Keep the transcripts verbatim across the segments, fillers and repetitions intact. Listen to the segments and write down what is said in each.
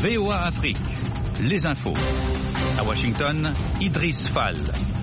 V O A Afrique, les infos. À Washington, Idriss Fall.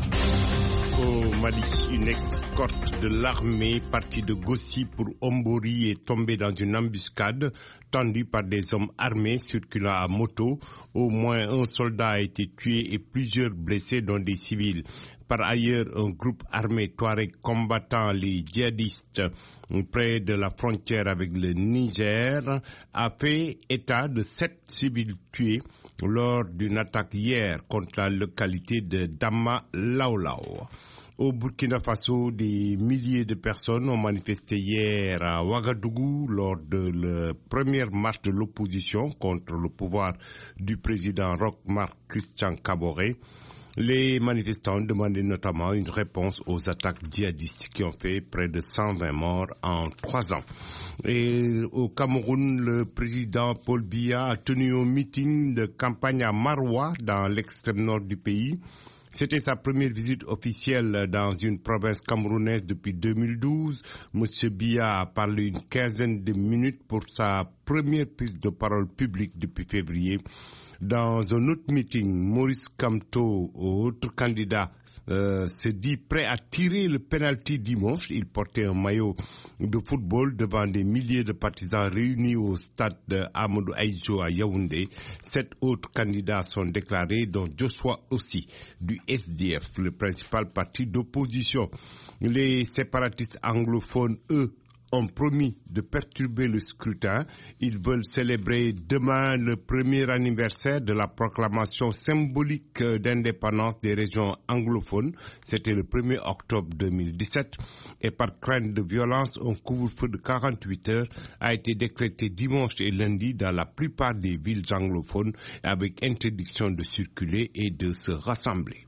Au Mali, une escorte de l'armée partie de Gossi pour Ombori est tombée dans une embuscade tendue par des hommes armés circulant à moto. Au moins un soldat a été tué et plusieurs blessés, dont des civils. Par ailleurs, un groupe armé Touareg combattant les djihadistes près de la frontière avec le Niger a fait état de sept civils tués lors d'une attaque hier contre la localité de Dama Laolao. Au Burkina Faso, des milliers de personnes ont manifesté hier à Ouagadougou lors de la première marche de l'opposition contre le pouvoir du président Roch-Marc Christian Kaboré. Les manifestants demandaient notamment une réponse aux attaques djihadistes qui ont fait près de cent vingt morts en trois ans. Et au Cameroun, le président Paul Biya a tenu un meeting de campagne à Maroua, dans l'extrême nord du pays. C'était sa première visite officielle dans une province camerounaise depuis deux mille douze. Monsieur Biya a parlé une quinzaine de minutes pour sa première prise de parole publique depuis février. Dans un autre meeting, Maurice Kamto, autre candidat, euh, se dit prêt à tirer le penalty dimanche. Il portait un maillot de football devant des milliers de partisans réunis au stade de Amadou Aïdjo à Yaoundé. Sept autres candidats sont déclarés, dont Joshua aussi, du S D F, le principal parti d'opposition. Les séparatistes anglophones, eux, ont promis de perturber le scrutin. Ils veulent célébrer demain le premier anniversaire de la proclamation symbolique d'indépendance des régions anglophones. C'était le premier octobre deux mille dix-sept. Et par crainte de violence, un couvre-feu de quarante-huit heures a été décrété dimanche et lundi dans la plupart des villes anglophones, avec interdiction de circuler et de se rassembler.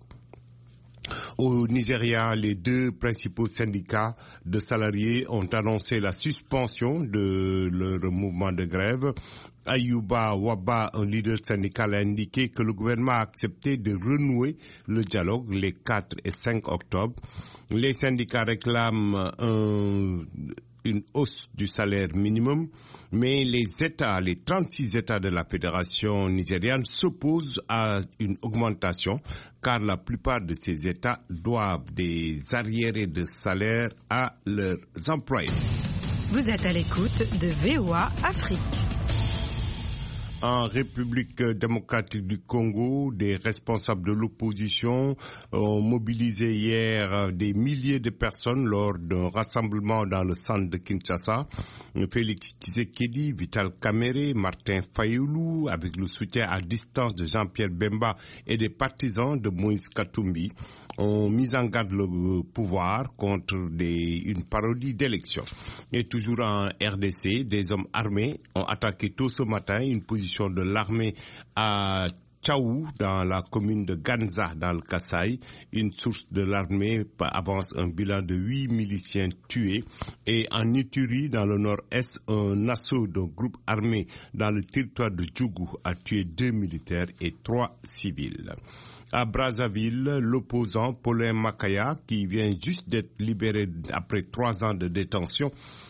Au Nigeria, les deux principaux syndicats de salariés ont annoncé la suspension de leur mouvement de grève. Ayuba Waba, un leader syndical, a indiqué que le gouvernement a accepté de renouer le dialogue les quatre et cinq octobre. Les syndicats réclament un une hausse du salaire minimum, mais les États, les trente-six États de la Fédération nigériane s'opposent à une augmentation, car la plupart de ces États doivent des arriérés de salaire à leurs employés. Vous êtes à l'écoute de V O A Afrique. En République démocratique du Congo, des responsables de l'opposition ont mobilisé hier des milliers de personnes lors d'un rassemblement dans le centre de Kinshasa. Félix Tshisekedi, Vital Kamerhe, Martin Fayulu, avec le soutien à distance de Jean-Pierre Bemba et des partisans de Moïse Katumbi, ont mis en garde le pouvoir contre des, une parodie d'élection. Et toujours en R D C, des hommes armés ont attaqué tôt ce matin une position de l'armée à Tchaou, dans la commune de Ganza, dans le Kasaï. Une source de l'armée avance un bilan de huit miliciens tués. Et en Ituri, dans le nord-est, un assaut d'un groupe armé dans le territoire de Djougou a tué deux militaires et trois civils. À Brazzaville, l'opposant Paulin Makaya, qui vient juste d'être libéré après trois ans de détention,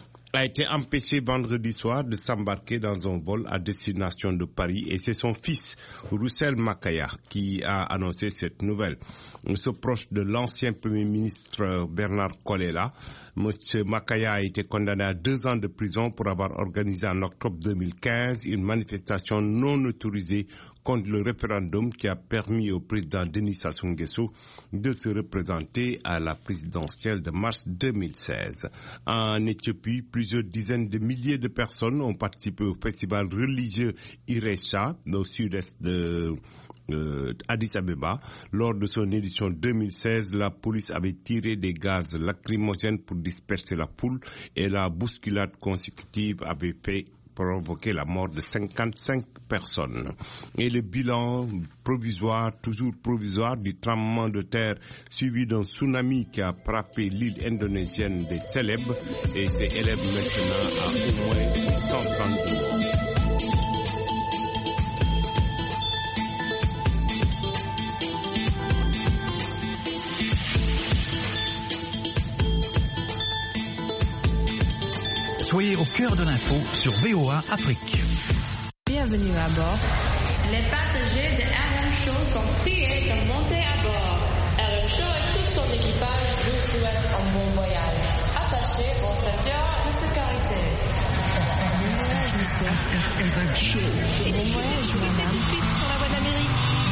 a été empêché vendredi soir de s'embarquer dans un vol à destination de Paris, et c'est son fils, Roussel Makaya, qui a annoncé cette nouvelle. Ce proche de l'ancien Premier ministre Bernard Kolela, M. Makaya a été condamné à deux ans de prison pour avoir organisé en octobre deux mille quinze une manifestation non autorisée contre le référendum qui a permis au président Denis Sassou Nguesso de se représenter à la présidentielle de mars deux mille seize. En Éthiopie, plusieurs dizaines de milliers de personnes ont participé au festival religieux Iresha, au sud-est de Euh, Addis Abeba. Lors de son édition deux mille seize, la police avait tiré des gaz lacrymogènes pour disperser la foule et la bousculade consécutive avait fait provoquer la mort de cinquante-cinq personnes. Et le bilan provisoire, toujours provisoire, du tremblement de terre suivi d'un tsunami qui a frappé l'île indonésienne des Célèbres et s'élève maintenant à au moins cent trente morts. Soyez au cœur de l'info sur V O A Afrique. Bienvenue Bienvenue à bord. Les passagers de R M Show sont priés de monter à bord. R M Show et tout son équipage vous souhaitent un bon voyage. Attachez vos ceintures de sécurité. Bon voyage, monsieur. R M Show. Bon voyage, madame. Suite sur la voie d'Amérique.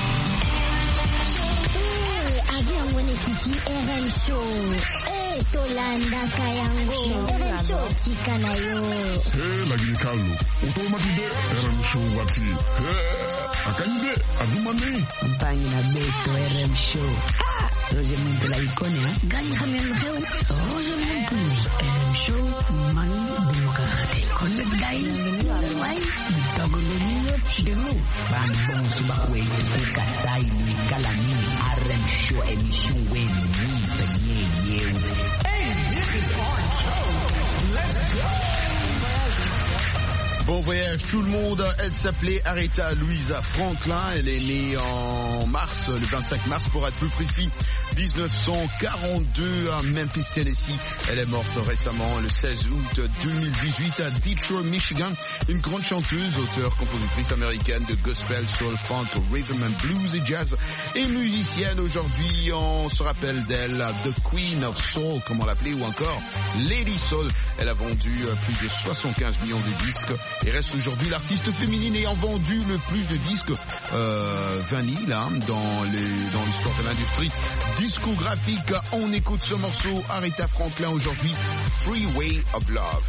Avion mwenyekiti R M Show. Eh, Tolanda Kayango. R M Show tika nayo. Hey, lagi kalu. Utomatide R M Show wati. Hey, akanyide adumani. Mpangi na beto R M Show. Ah, Roger Muntu la ikone ha. Gani hamel heu. Roger Muntu R M Show man demokrate. Connect guy. Why? Togo lenyo demo. Ban bon subakwe ukasai ni kalani R M Show emission when we penye yewe. Hey, this is R M Show. Let's go. Bon voyage tout le monde, elle s'appelait Aretha Louisa Franklin, elle est née en mars, le vingt-cinq mars pour être plus précis, dix-neuf cent quarante-deux à Memphis, Tennessee. Elle est morte récemment le seize août deux mille dix-huit à Detroit, Michigan. Une grande chanteuse, auteure, compositrice américaine de gospel, soul, funk, rhythm and blues et jazz et musicienne. Aujourd'hui, on se rappelle d'elle, The Queen of Soul, comme on l'appelait, ou encore Lady Soul. Elle a vendu plus de soixante-quinze millions de disques et reste aujourd'hui l'artiste féminine ayant vendu le plus de disques euh, vinyles hein, dans, les, dans l'histoire de l'industrie discographique. On écoute ce morceau, Aretha Franklin aujourd'hui, Freeway of Love.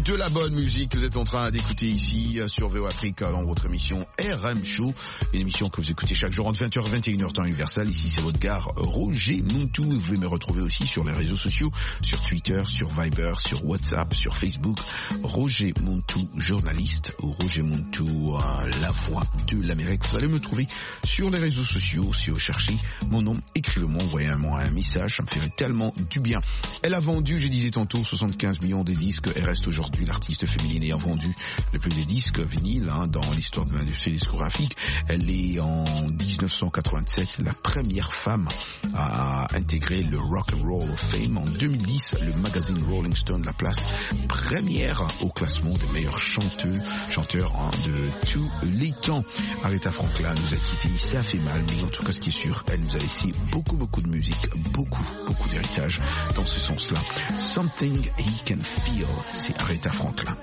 de la bonne musique. Vous êtes en train d'écouter ici sur V O Afrique dans votre émission R M Show, une émission que vous écoutez chaque jour entre vingt heures et vingt et une heures temps universel. Ici c'est votre gars Roger Montou. Vous pouvez me retrouver aussi sur les réseaux sociaux, sur Twitter, sur Viber, sur WhatsApp, sur Facebook. Roger Montou, journaliste, ou Roger Montou, euh, la voix de l'Amérique. Vous allez me trouver sur les réseaux sociaux. Si vous cherchez mon nom, écrivez-moi, envoyez-moi un message, ça me ferait tellement du bien. Elle a vendu, je disais tantôt, soixante-quinze millions de disques. Elle reste aujourd'hui l'artiste féminine ayant vendu le plus de disques vinyles hein, dans l'histoire de l'industrie discographique. Elle est en dix-neuf cent quatre-vingt-sept la première femme à intégrer le Rock and Roll of Fame. En deux mille dix, le magazine Rolling Stone la place première au classement des meilleurs chanteurs, chanteurs hein, de tous les temps. Aretha Franklin nous a quittés, ça fait mal, mais en tout cas ce qui est sûr, elle nous a laissé beaucoup beaucoup de musique, beaucoup beaucoup d'héritage dans ce sens-là. Something He Can Feel, c'est Aretha Franklin.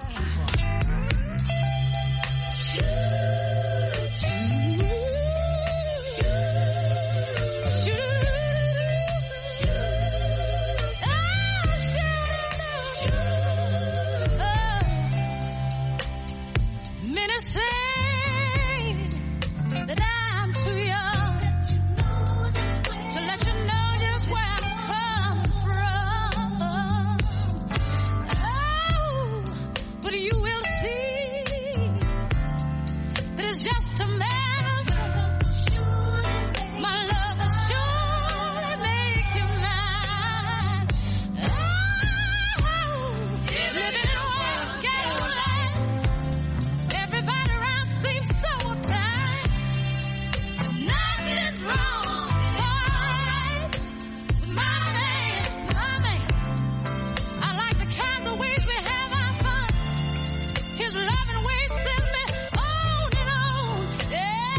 His loving ways send me on and on. Yeah.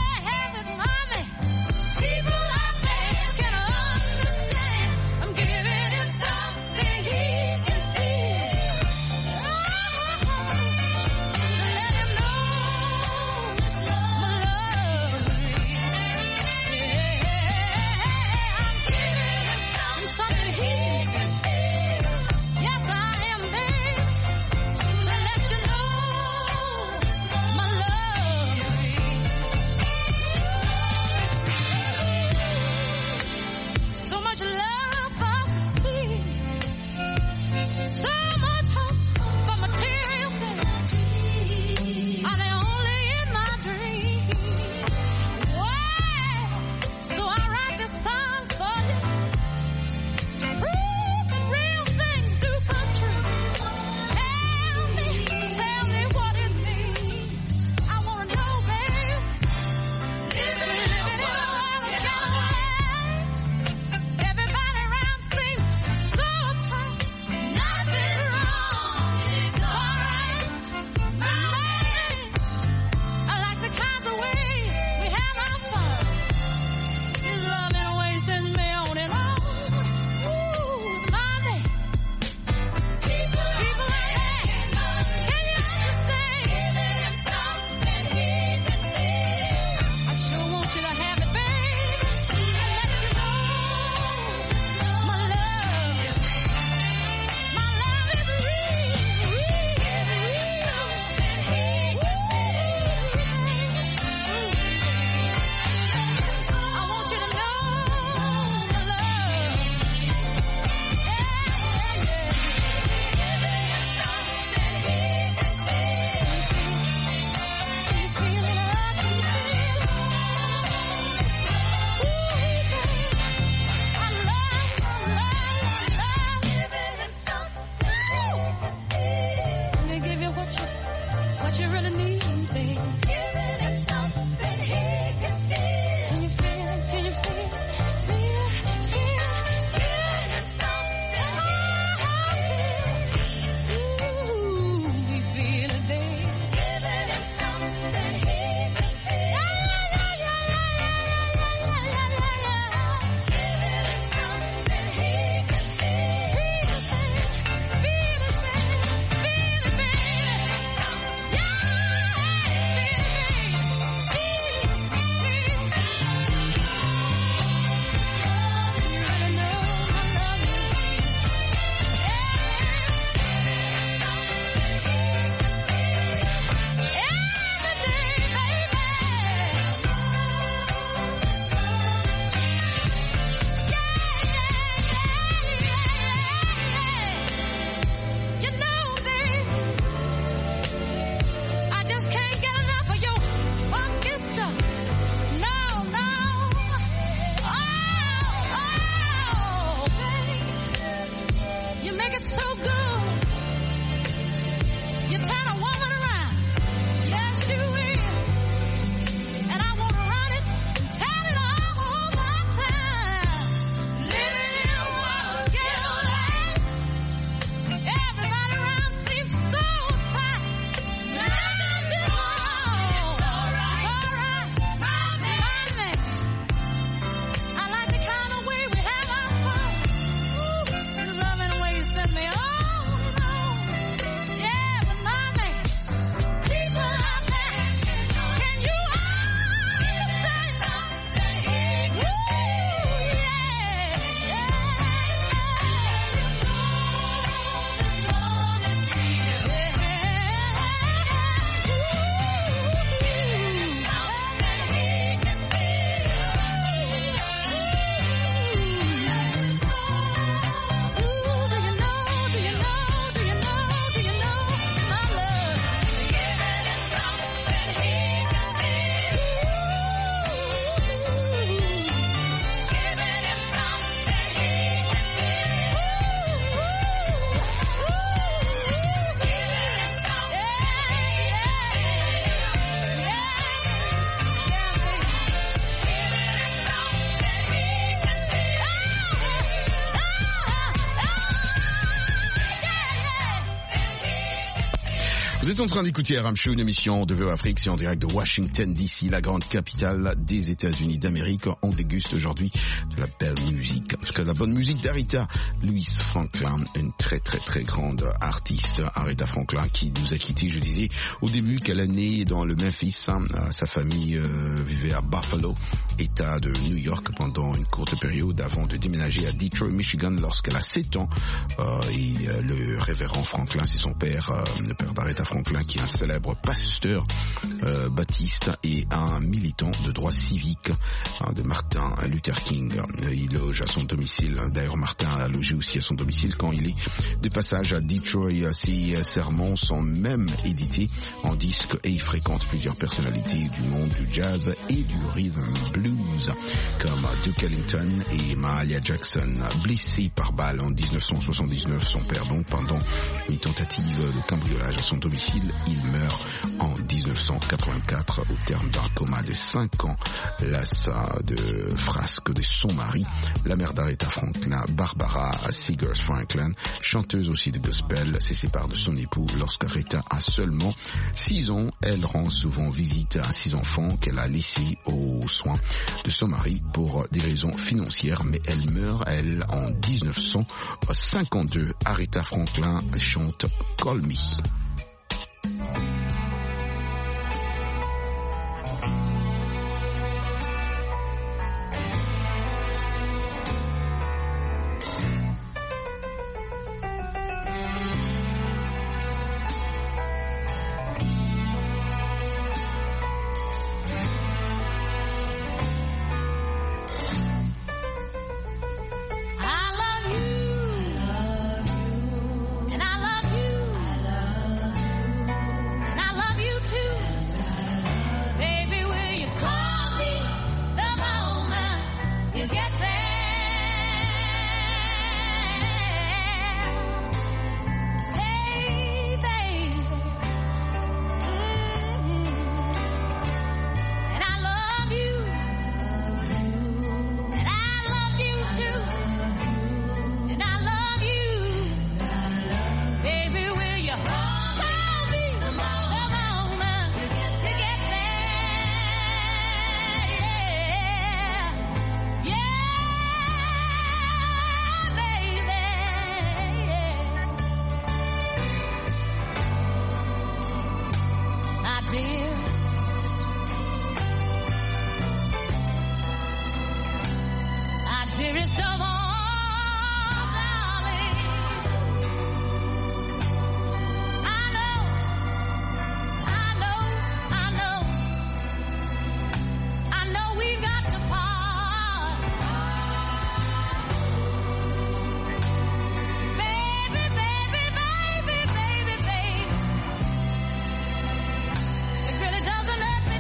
Vous êtes en train d'écouter R M Show, une émission de V O A Afrique, c'est en direct de Washington D C, la grande capitale des États-Unis d'Amérique. On déguste aujourd'hui de la belle musique, en tout cas de la bonne musique d'Aretha Louise Franklin, une très très très grande artiste, Aretha Franklin, qui nous a quittés. Je disais au début qu'elle est née dans le Memphis, hein, sa famille euh, vivait à Buffalo, État de New York, pendant une courte période avant de déménager à Detroit, Michigan, lorsqu'elle a sept ans. Euh, et euh, le révérend Franklin, c'est son père, euh, le père d'Aretha Franklin, qui est un célèbre pasteur euh, baptiste et un militant de droits civiques hein, de Martin Luther King. Il loge à son domicile. D'ailleurs, Martin a logé aussi à son domicile quand il est de passage à Detroit. Ses sermons sont même édités en disque et il fréquente plusieurs personnalités du monde du jazz et du rhythm blues comme Duke Ellington et Mahalia Jackson. Blessé par balle en dix-neuf cent soixante-dix-neuf, son père donc, pendant une tentative de cambriolage à son domicile, il meurt en dix-neuf cent quatre-vingt-quatre au terme d'un coma de cinq ans. Lasse de frasque de son mari, la mère d'Aretha Franklin, Barbara Seegers Franklin, chanteuse aussi de gospel, se sépare de son époux lorsqu'Aretha a seulement six ans. Elle rend souvent visite à six enfants qu'elle a laissés aux soins de son mari pour des raisons financières, mais elle meurt, elle, en dix-neuf cent cinquante-deux. Aretha Franklin chante Call Me.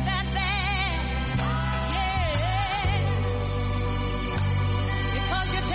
Cause you're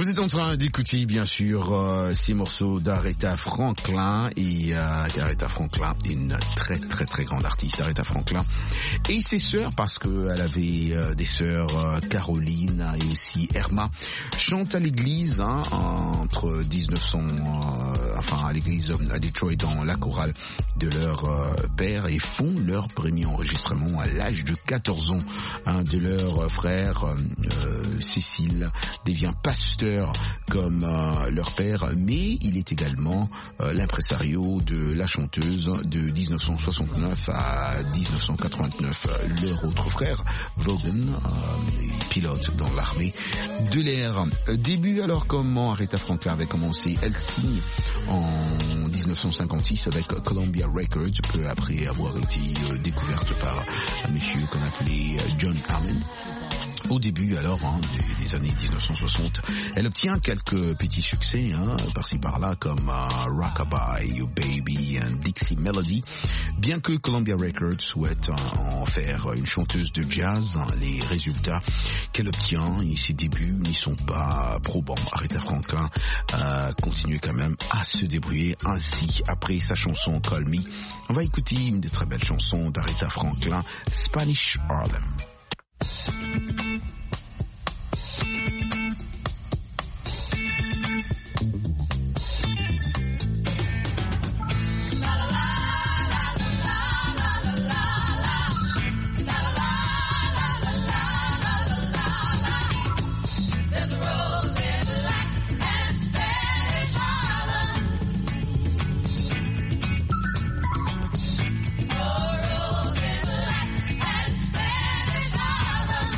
Vous êtes en train d'écouter, bien sûr, euh, ces morceaux d'Aretha Franklin. Et euh, Aretha Franklin est une très, très, très grande artiste, Aretha Franklin. Et ses sœurs, parce qu'elle avait euh, des sœurs, euh, Caroline et aussi Irma, chantent à l'église hein, entre dix-neuf cents, euh, enfin à l'église à Detroit, dans la chorale de leur euh, père, et font leur premier enregistrement à l'âge de quatorze ans. Un de leurs frères, euh, Cécile, devient pasteur comme euh, leur père, mais il est également euh, l'impresario de la chanteuse de dix-neuf cent soixante-neuf à dix-neuf cent quatre-vingt-neuf. Leur autre frère, Vaughan, euh, pilote dans l'armée de l'air. Début alors comment Aretha Franklin avait commencé. Elle signe en dix-neuf cent cinquante-six avec Columbia Records, peu après avoir été euh, découverte par un monsieur qu'on appelait John Hammond. Au début alors hein, des, des années dix-neuf cent soixante, elle obtient quelques petits succès hein, par-ci par-là comme uh, Rockabye, You Baby and Dixie Melody. Bien que Columbia Records souhaite uh, en faire une chanteuse de jazz, hein, les résultats qu'elle obtient et ses débuts n'y sont pas probants. Aretha Franklin uh, continue quand même à se débrouiller ainsi. Après sa chanson Call Me, on va écouter une des très belles chansons d'Aretha Franklin, Spanish Harlem. Oh, rose in black and Spanish Harlem.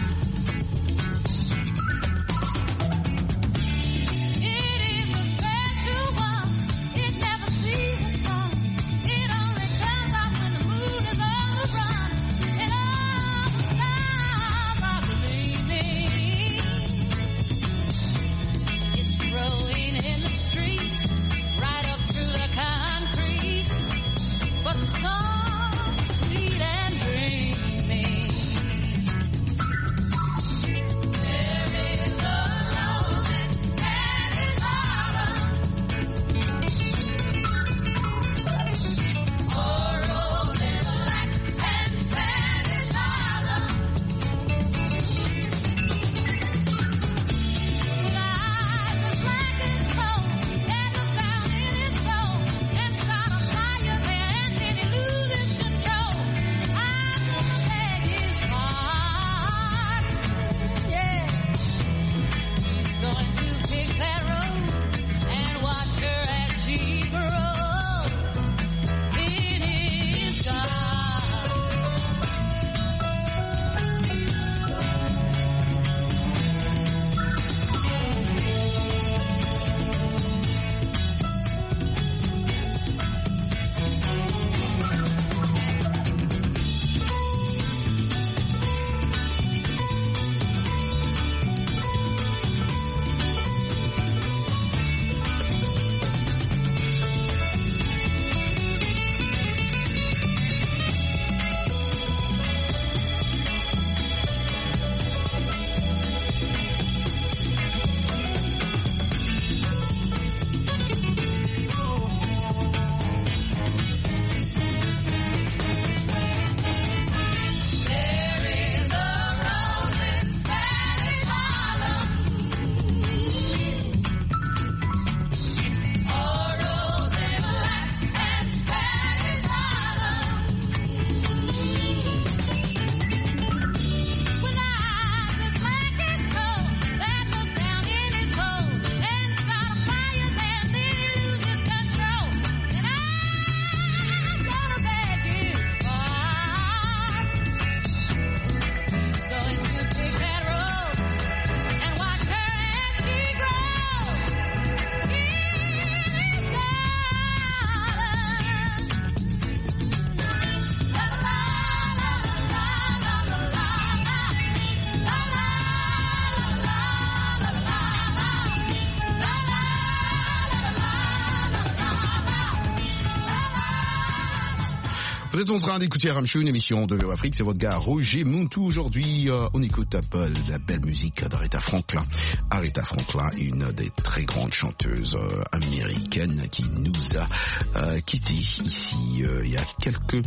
Vous êtes en train d'écouter R M Show, une émission de V O Afrique. C'est votre gars Roger Muntu. Aujourd'hui, euh, on écoute un peu la belle musique d'Aretha Franklin. Aretha Franklin, une des très grandes chanteuses euh, américaines qui nous a euh, quittés ici euh, il y a quelques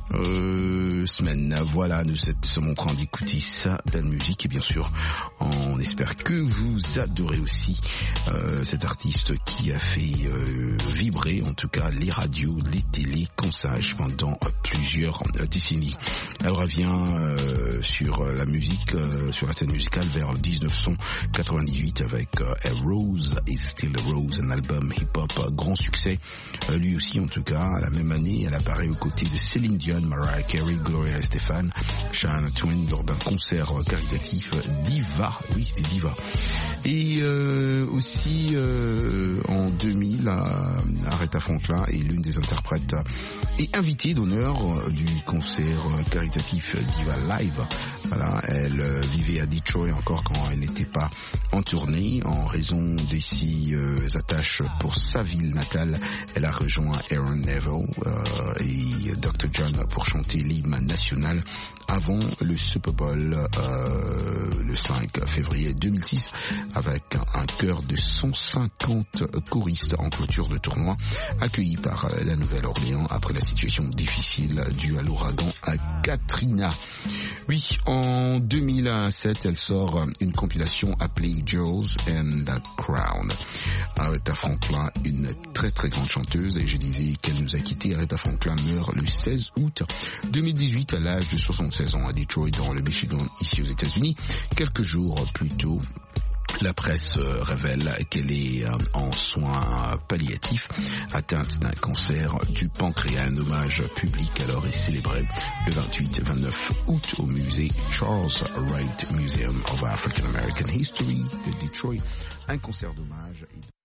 euh, semaines. Voilà, nous sommes en train d'écouter sa belle musique et bien sûr, on espère que vous adorez aussi euh, cet artiste qui a fait euh, vibrer, en tout cas, les radios, les télés, qu'on sache, pendant plusieurs décennies. Elle revient euh, sur la musique, euh, sur la scène musicale vers dix-neuf cent quatre-vingt-dix-huit avec euh, A Rose is Still a Rose, un album hip-hop euh, grand succès. Euh, lui aussi, en tout cas, la même année, elle apparaît aux côtés de Céline Dion, Mariah Carey, Gloria Estefan, Shania Twain lors d'un concert caritatif Diva. Oui, c'était Diva. Et euh, aussi euh, en deux mille, euh, Aretha Franklin est l'une des interprètes et invitée d'honneur du concert caritatif Diva Live. Voilà, elle euh, vivait à Detroit encore quand elle n'était pas en tournée. En raison de ses euh, attaches pour sa ville natale, elle a rejoint Aaron Neville euh, et docteur John pour chanter l'hymne national avant le Super Bowl euh, le cinq février deux mille six avec un chœur de cent cinquante choristes en clôture de tournoi accueillis par la Nouvelle-Orléans après la situation difficile due à l'ouragan Katrina. Oui, en deux mille sept, elle sort une compilation appelée Jewels and the Crown. Aretha Franklin, une très très grande chanteuse, et je disais qu'elle nous a quittés. Aretha Franklin meurt le seize août deux mille dix-huit à l'âge de soixante-seize ans à Detroit dans le Michigan, ici aux États-Unis. Quelques jours plus tôt, la presse révèle qu'elle est en soins palliatifs, atteinte d'un cancer du pancréas. Un hommage public alors est célébré le vingt-huit vingt-neuf août au musée Charles Wright Museum of African American History de Detroit. Un concert d'hommage.